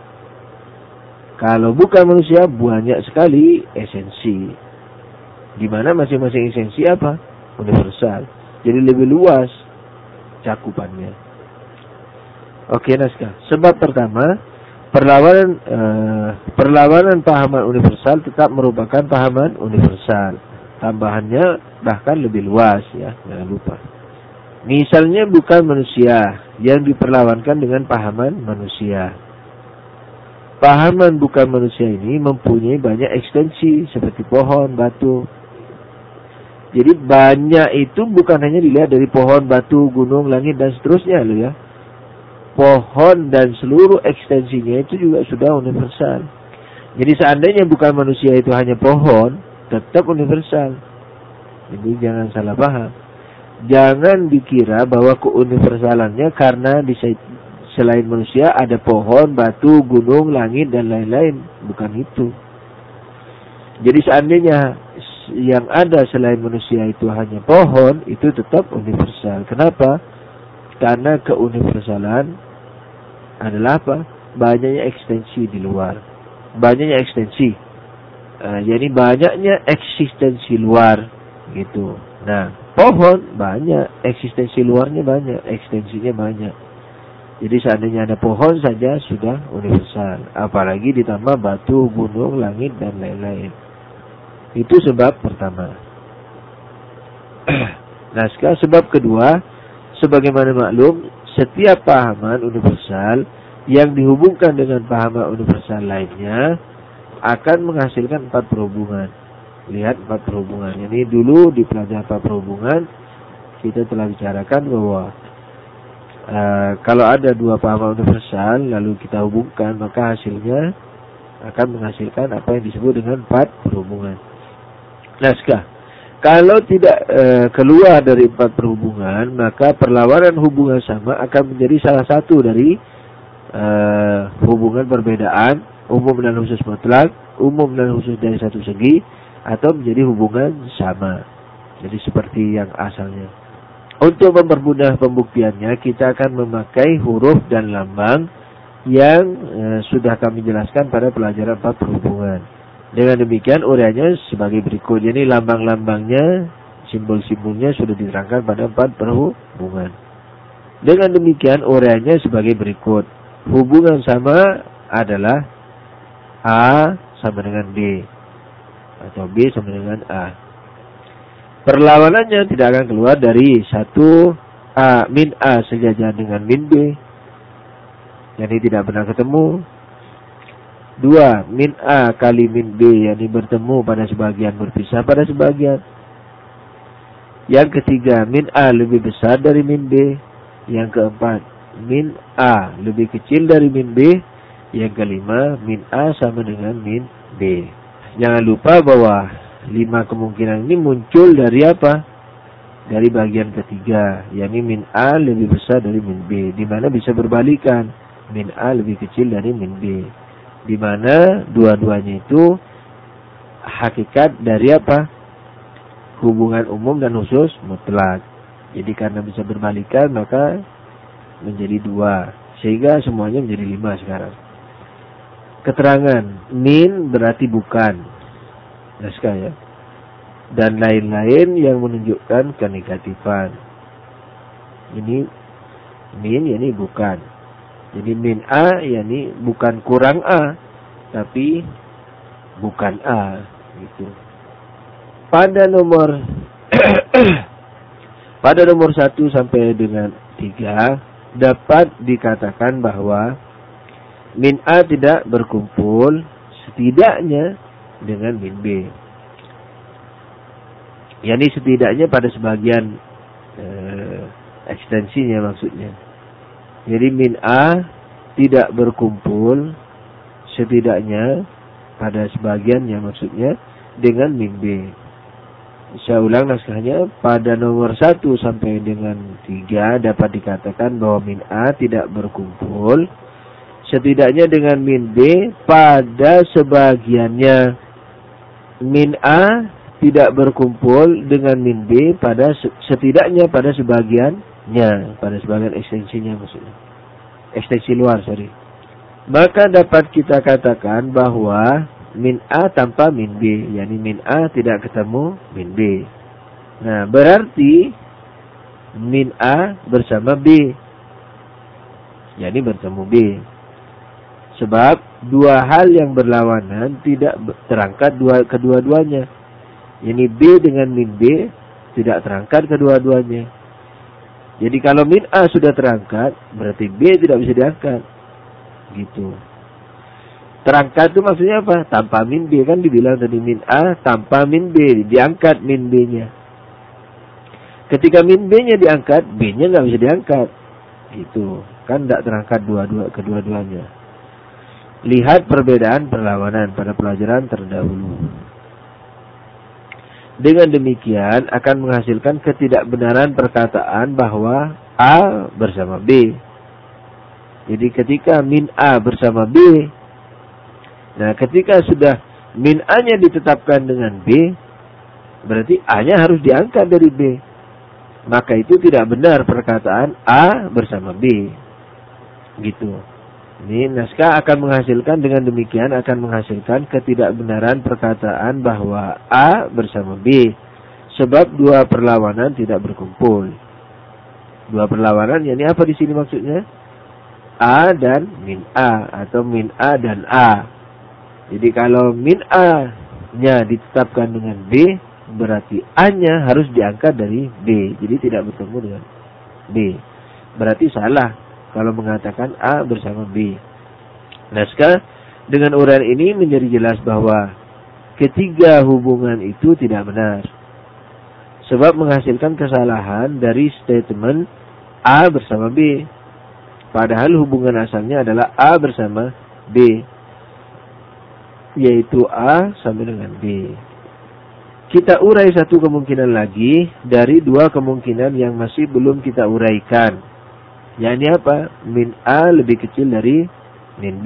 kalau bukan manusia banyak sekali esensi. Di mana masing-masing esensi apa? Universal. Jadi lebih luas cakupannya. Oke, naskah. Sebab pertama, perlawanan eh, perlawanan pahaman universal tetap merupakan pahaman universal. Tambahannya bahkan lebih luas ya, jangan lupa. Misalnya bukan manusia yang diperlawankan dengan pahaman manusia. Pahaman bukan manusia ini mempunyai banyak ekstensi seperti pohon, batu. Jadi banyak itu bukan hanya dilihat dari pohon, batu, gunung, langit dan seterusnya loh ya. Pohon dan seluruh ekstensinya itu juga sudah universal. Jadi seandainya bukan manusia itu hanya pohon, tetap universal. Jadi jangan salah paham. Jangan dikira bahwa keuniversalannya karena di selain manusia ada pohon, batu, gunung, langit dan lain-lain. Bukan itu. Jadi seandainya yang ada selain manusia itu hanya pohon, itu tetap universal. Kenapa? Karena keuniversalan adalah apa? Banyaknya ekstensi di luar. Banyaknya ekstensi. Uh, jadi banyaknya eksistensi luar gitu. Nah, pohon banyak, eksistensi luarnya banyak, ekstensinya banyak. Jadi seandainya ada pohon saja sudah universal. Apalagi ditambah batu, gunung, langit dan lain-lain. Itu sebab pertama. Nah, sekarang sebab kedua, sebagaimana maklum, setiap pahaman universal yang dihubungkan dengan pahaman universal lainnya akan menghasilkan empat perhubungan. Lihat empat perhubungan. Ini dulu di pelajaran empat perhubungan kita telah bicarakan bahwa uh, kalau ada dua pahaman universal lalu kita hubungkan, maka hasilnya akan menghasilkan apa yang disebut dengan empat perhubungan. Nah, sekarang kalau tidak uh, keluar dari empat perhubungan, maka perlawanan hubungan sama akan menjadi salah satu dari uh, hubungan perbedaan umum dan khusus mutlak, umum dan khusus dari satu segi, atau menjadi hubungan sama. Jadi seperti yang asalnya. Untuk mempermudah pembuktiannya, kita akan memakai huruf dan lambang yang eh, sudah kami jelaskan pada pelajaran empat perhubungan. Dengan demikian uraiannya sebagai berikut. Jadi lambang-lambangnya, simbol-simbolnya sudah diterangkan pada empat perhubungan. Dengan demikian uraiannya sebagai berikut. Hubungan sama adalah A sama dengan B, atau B sama dengan A. Perlawanannya tidak akan keluar dari satu A min A sejajar dengan min B, yakni tidak pernah ketemu. Dua, min A kali min B, yakni bertemu pada sebagian, berpisah pada sebagian. Yang ketiga, min A lebih besar dari min B. Yang keempat, min A lebih kecil dari min B. Yang kelima, min A sama dengan min B. Jangan lupa bahwa lima kemungkinan ini muncul dari apa? Dari bagian ketiga, yakni min A lebih besar dari min B, di mana bisa berbalikan, min A lebih kecil dari min B, di mana dua-duanya itu hakikat dari apa? Hubungan umum dan khusus mutlak. Jadi karena bisa berbalikan maka menjadi dua, sehingga semuanya menjadi lima sekarang. Keterangan min berarti bukan, naskah ya, dan lain-lain yang menunjukkan kenegatifan. Ini min, yani bukan. Jadi min A, yani bukan kurang A, tapi bukan A, gitu. Pada nomor pada nomor satu sampai dengan tiga dapat dikatakan bahwa min A tidak berkumpul setidaknya dengan min B. Yani setidaknya pada sebagian eh, ekstensinya maksudnya. Jadi min A tidak berkumpul setidaknya pada sebagiannya maksudnya dengan min B. Saya ulang naskahnya. Pada nomor satu sampai dengan tiga dapat dikatakan bahwa min A tidak berkumpul setidaknya dengan min B pada sebagiannya. Min A tidak berkumpul dengan min B pada setidaknya pada sebagian luarnya, pada sebagian ekstensinya maksudnya. Ekstensi luar, sorry. Maka dapat kita katakan bahwa min A tanpa min B, yakni min A tidak ketemu min B. Nah, berarti min A bersama B, yakni bertemu B. Sebab dua hal yang berlawanan tidak terangkat dua kedua-duanya. Yakni B dengan min B tidak terangkat kedua-duanya. Jadi kalau min A sudah terangkat, berarti B tidak bisa diangkat. Gitu. Terangkat itu maksudnya apa? Tanpa min B, kan dibilang tadi min A tanpa min B, diangkat min B-nya. Ketika min B-nya diangkat, B-nya nggak bisa diangkat. Gitu. Kan tidak terangkat dua-dua kedua-duanya. Lihat perbedaan perlawanan pada pelajaran terdahulu. Dengan demikian akan menghasilkan ketidakbenaran perkataan bahwa A bersama B. Jadi ketika min A bersama B, nah ketika sudah min A-nya ditetapkan dengan B, berarti A-nya harus diangkat dari B. Maka itu tidak benar perkataan A bersama B. Gitu. Ini naskah akan menghasilkan, dengan demikian akan menghasilkan ketidakbenaran perkataan bahwa A bersama B. Sebab dua perlawanan tidak berkumpul. Dua perlawanan, yakni apa di sini maksudnya? A dan min A, atau min A dan A. Jadi kalau min A-nya ditetapkan dengan B, berarti A-nya harus diangkat dari B. Jadi tidak bertemu dengan B. Berarti salah kalau mengatakan A bersama B. Naskah dengan uraian ini menjadi jelas bahwa ketiga hubungan itu tidak benar. Sebab menghasilkan kesalahan dari statement A bersama B. Padahal hubungan asalnya adalah A bersama B. Yaitu A sama dengan B. Kita urai satu kemungkinan lagi dari dua kemungkinan yang masih belum kita uraikan. Yakni apa? Min A lebih kecil dari min B.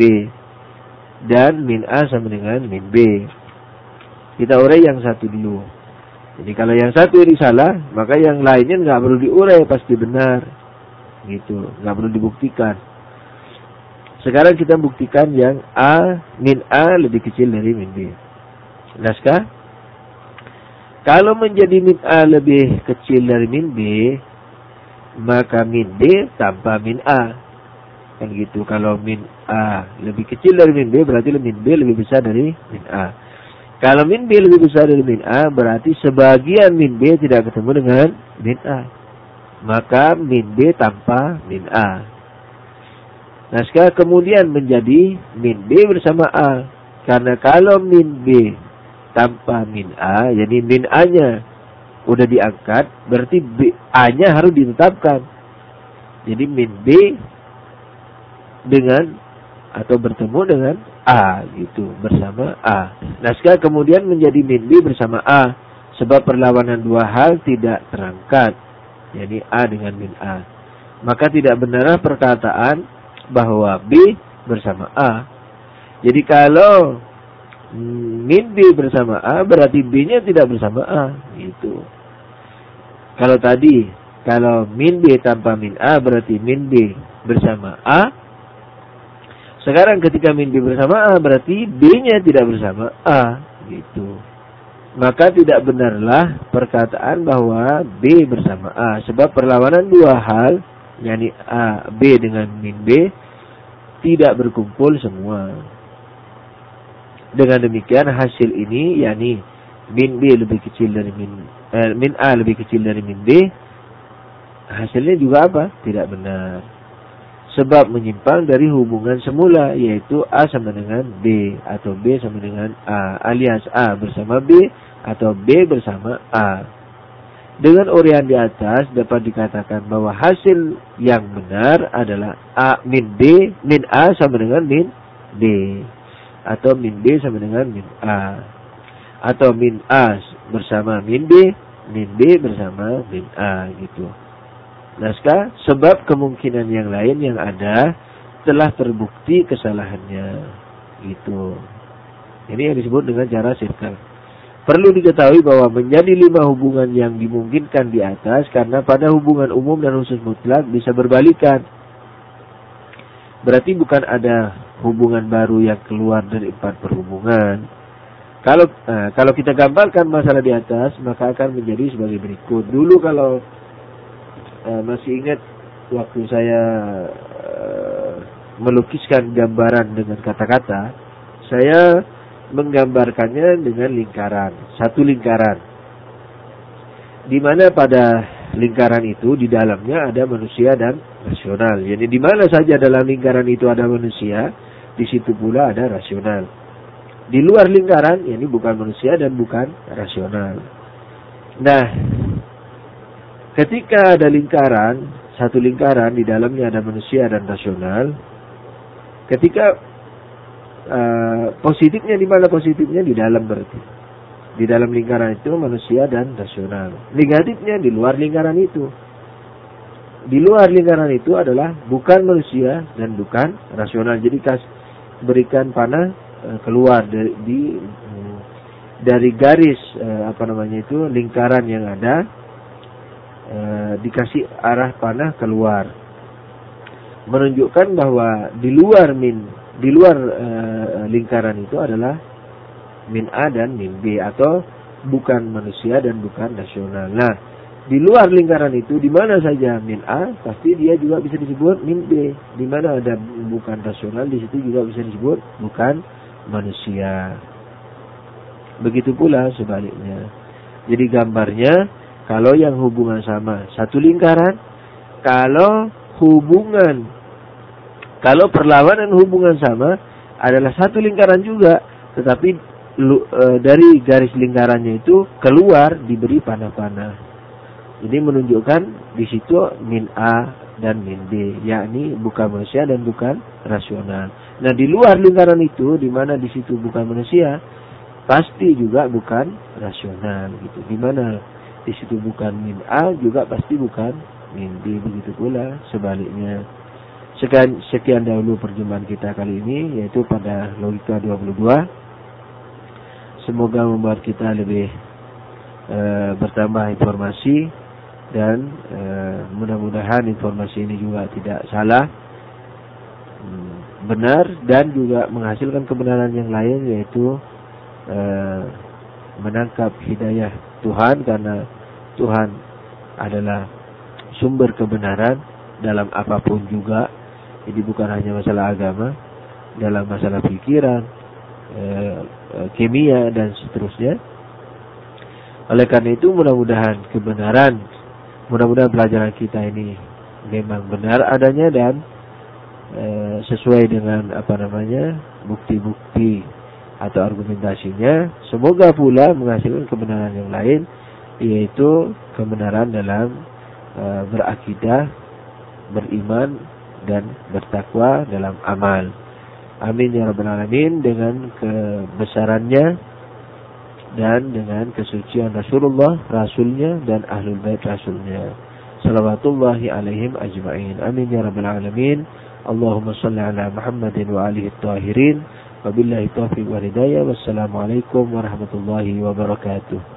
Dan min A sama dengan min B. Kita urai yang satu dulu. Jadi kalau yang satu ini salah, maka yang lainnya nggak perlu diurai, pasti benar. Gitu, nggak perlu dibuktikan. Sekarang kita buktikan yang A, min A lebih kecil dari min B. Naskah? Kalau menjadi min A lebih kecil dari min B, maka min B tanpa min A. Kan gitu. Kalau min A lebih kecil dari min B, berarti min B lebih besar dari min A. Kalau min B lebih besar dari min A, berarti sebagian min B tidak ketemu dengan min A. Maka min B tanpa min A. Nah sekarang kemudian menjadi min B bersama A. Karena kalau min B tanpa min A, jadi min A-nya udah diangkat, berarti B, A-nya harus ditetapkan. Jadi min B dengan atau bertemu dengan A gitu, bersama A. Nah sekarang kemudian menjadi min B bersama A, sebab perlawanan dua hal tidak terangkat, jadi A dengan min A. Maka tidak benarlah perkataan bahwa B bersama A. Jadi kalau min B bersama A, berarti B-nya tidak bersama A, gitu. Kalau tadi, kalau min B tanpa min A, berarti min B bersama A. Sekarang ketika min B bersama A, berarti B-nya tidak bersama A, gitu. Maka tidak benarlah perkataan bahwa B bersama A, sebab perlawanan dua hal, yakni A, B dengan min B, tidak berkumpul semua. Dengan demikian hasil ini, yakni min B lebih kecil dari min eh, min A lebih kecil dari min B, hasilnya juga apa? Tidak benar. Sebab menyimpang dari hubungan semula, yaitu A sama dengan B atau B sama dengan A, alias A bersama B atau B bersama A. Dengan uraian di atas dapat dikatakan bahwa hasil yang benar adalah A min B, min A sama dengan min B. Atau min B sama dengan min A. Atau min A bersama min B, min B bersama min A, gitu. Naskah, sebab kemungkinan yang lain yang ada telah terbukti kesalahannya, gitu. Ini yang disebut dengan cara sirkel. Perlu diketahui bahwa menjadi lima hubungan yang dimungkinkan di atas karena pada hubungan umum dan khusus mutlak bisa berbalikan. Berarti bukan ada hubungan baru yang keluar dari empat perhubungan. Kalau nah, kalau kita gambarkan masalah di atas, maka akan menjadi sebagai berikut. Dulu kalau uh, masih ingat waktu saya uh, melukiskan gambaran dengan kata-kata, saya menggambarkannya dengan lingkaran, satu lingkaran. Di mana pada lingkaran itu di dalamnya ada manusia dan rasional. Jadi di mana saja dalam lingkaran itu ada manusia, di situ pula ada rasional. Di luar lingkaran, ini bukan manusia dan bukan rasional. Nah, ketika ada lingkaran, satu lingkaran di dalamnya ada manusia dan rasional, ketika Uh, positifnya di mana positifnya di dalam berarti di dalam lingkaran itu manusia dan rasional. Negatifnya di luar lingkaran itu. Di luar lingkaran itu adalah bukan manusia dan bukan rasional. Jadi kas berikan panah uh, keluar dari di uh, dari garis uh, apa namanya itu lingkaran yang ada, uh, dikasih arah panah keluar, menunjukkan bahwa di luar min Di luar uh, lingkaran itu adalah min A dan min B, atau bukan manusia dan bukan rasional. Nah, di luar lingkaran itu di mana saja min A, pasti dia juga bisa disebut min B. Di mana ada bukan rasional, di situ juga bisa disebut bukan manusia. Begitu pula sebaliknya. Jadi gambarnya, kalau yang hubungan sama satu lingkaran, kalau hubungan Kalau perlawanan hubungan sama adalah satu lingkaran juga, tetapi lu, e, dari garis lingkarannya itu keluar diberi panah-panah. Jadi menunjukkan di situ min A dan min B, yakni bukan manusia dan bukan rasional. Nah, di luar lingkaran itu, di mana di situ bukan manusia, pasti juga bukan rasional gitu. Di mana di situ bukan min A, juga pasti bukan min B. Begitu pula sebaliknya. Sekian, sekian dahulu perjumpaan kita kali ini, yaitu pada logika dua puluh dua. Semoga membuat kita lebih e, bertambah informasi, dan e, mudah-mudahan informasi ini juga tidak salah, benar, dan juga menghasilkan kebenaran yang lain, yaitu e, menangkap hidayah Tuhan, karena Tuhan adalah sumber kebenaran dalam apapun juga. Jadi bukan hanya masalah agama, dalam masalah pikiran, e, e, kimia, dan seterusnya. Oleh karena itu mudah-mudahan kebenaran, mudah-mudahan pelajaran kita ini memang benar adanya dan e, sesuai dengan apa namanya bukti-bukti atau argumentasinya. Semoga pula menghasilkan kebenaran yang lain, yaitu kebenaran dalam e, berakidah, beriman, dan bertakwa dalam amal. Amin ya rabbal alamin. Dengan kebesarannya dan dengan kesucian Rasulullah, Rasulnya, dan Ahlul Bait Rasulnya, salawatullahi alaihim ajma'in. Amin ya rabbal alamin. Allahumma salli ala Muhammadin wa alihi tahirin. Wabillahi taufiq wal hidayah. Wassalamualaikum warahmatullahi wabarakatuh.